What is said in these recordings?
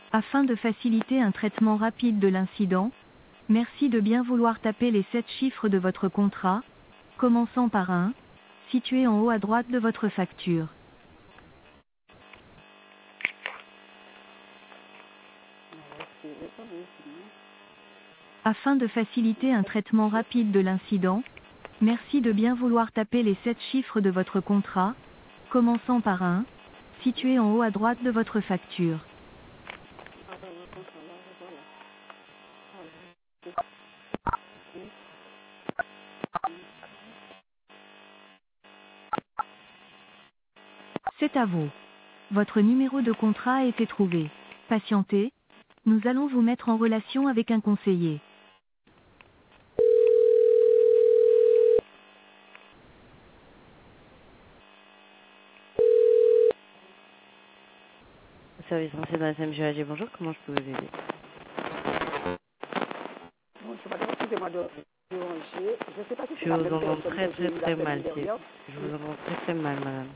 Afin de faciliter un traitement rapide de l'incident, merci de bien vouloir taper les 7 chiffres de votre contrat, commençant par un, situé en haut à droite de votre facture. Afin de faciliter un traitement rapide de l'incident, merci de bien vouloir taper les 7 chiffres de votre contrat, commençant par un, situé en haut à droite de votre facture. C'est à vous. Votre numéro de contrat a été trouvé. Patientez, nous allons vous mettre en relation avec un conseiller. Service français de la SMGAG, bonjour, comment je peux vous aider? Bonjour madame, excusez-moi de déranger. Je ne sais pas si c'est Je la vous même entends personne très que j'ai très eue la très semaine mal, dernière. je vous entends très très mal, madame.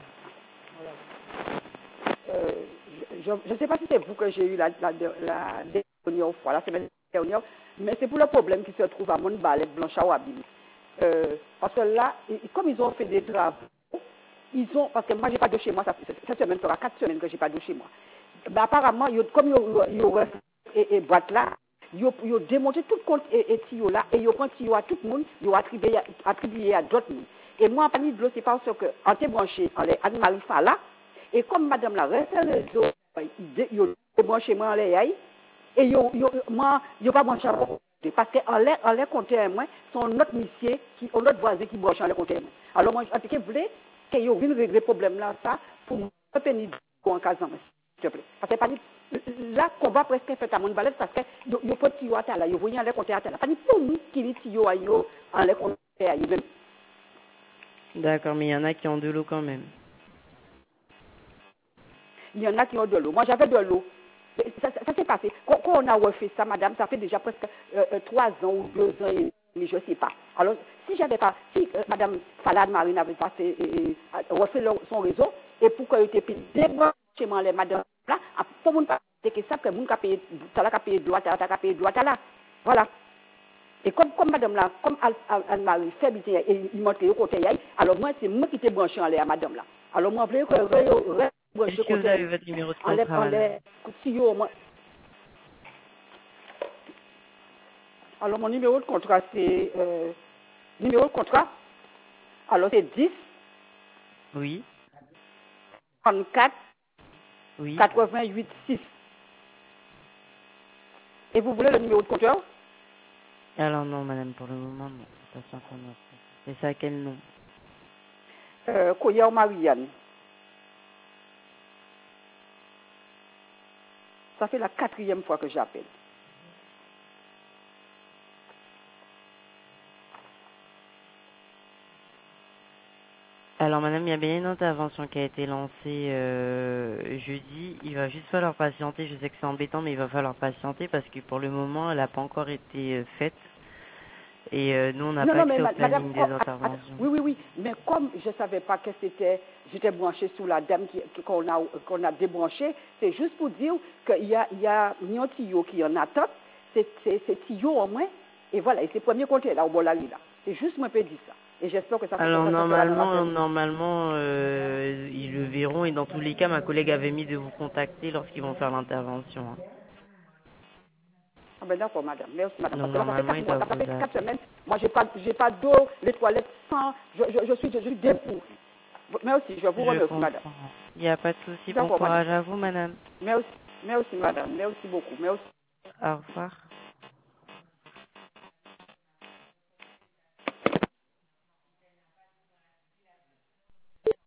Voilà. Je ne sais pas si c'est vous que j'ai eu la dernière fois, la semaine dernière, mais c'est pour le problème qui se trouve à Montbalet, Blanche à Wabili. Parce que là, comme ils ont fait des travaux, parce que moi j'ai pas de chez moi, cette semaine fera 4 semaines que j'ai pas de chez moi. Mais apparemment, comme ils ont et boîte là, ils ont démonté tout compte et tuyau là, et ils ont pris tuyau à tout le monde, ils ont attribué à d'autres monde. Et moi, en parmi de l'eau, c'est parce que, en t'es branché, en les Anne-Marie Fala, et comme madame la reste les autres, ils ont débranché moi en les yaï, et moi, ils n'ont pas branché à moi. Parce qu'en les compter moi, sont notre monsieur, notre voisin qui branche en les compter moi. Alors moi, en tout cas, je voulais qu'ils viennent régler le problème là, ça, pour me pénir en casant, s'il te plaît. Parce que pas là, combat presque fait à mon balai, parce que il y a pas de tuyau à terre là, il y a rien en les compter à terre là. Pas ni pour nous qui les tuyaux à yo, en les compter à yo même. D'accord, mais il y en a qui ont de l'eau quand même. Il y en a qui ont de l'eau. Moi, j'avais de l'eau. Ça s'est passé. Quand on a refait ça, madame, ça fait déjà presque 3 ans ou 2 ans et demi, je ne sais pas. Alors, si madame Falade Marine avait passé, refait son réseau, et pour qu'elle ait payé chez moi, les madame là, pour mon pas, c'est que ça, que mon a payé, ça l'a payé droit, ça l'a payé droit là. Voilà. Et comme madame là, comme Anne-Marie fait bien, et il montre au côté, alors moi, c'est moi qui t'ai branché en l'air à madame là. Alors moi, je voulais Est-ce que vous avez votre numéro de contrat, madame? Alors mon numéro de contrat, c'est numéro de contrat, alors c'est 10 Oui, 34 oui. 88 6. Et vous voulez le numéro de compteur? Alors non, madame, pour le moment, non. Patience un instant. Et c'est à quel nom? Collier Marianne. Ça fait la 4e fois que j'appelle. Alors, madame, il y a bien une intervention qui a été lancée jeudi. Il va juste falloir patienter. Je sais que c'est embêtant, mais il va falloir patienter parce que pour le moment, elle n'a pas encore été faite. Et nous, on n'a pas accès au planning des interventions. Oui, mais comme je ne savais pas que j'étais branché sous la dame qu'on a débranché, c'est juste pour dire qu'il y a un tuyau qui en attend, c'est tuyau au moins, et voilà, et c'est le premier côté là, au Bolali là. C'est juste moi qui dire ça. Et j'espère que ça Alors, ça normalement, ils le verront. Et dans tous les cas, ma collègue avait mis de vous contacter lorsqu'ils vont faire l'intervention. Hein. Ah ben d'accord, madame. Merci, madame. Donc, Parce que là, normalement, ils doivent ça fait vous 4 appeler. semaines. Moi, j'ai pas d'eau, les toilettes sans. Je suis debout. Merci, je vous Je remercie, madame. comprends. Il n'y a pas de souci. Bon D'accord, madame. courage à vous, madame. Merci, madame. Merci beaucoup. Merci. Au revoir.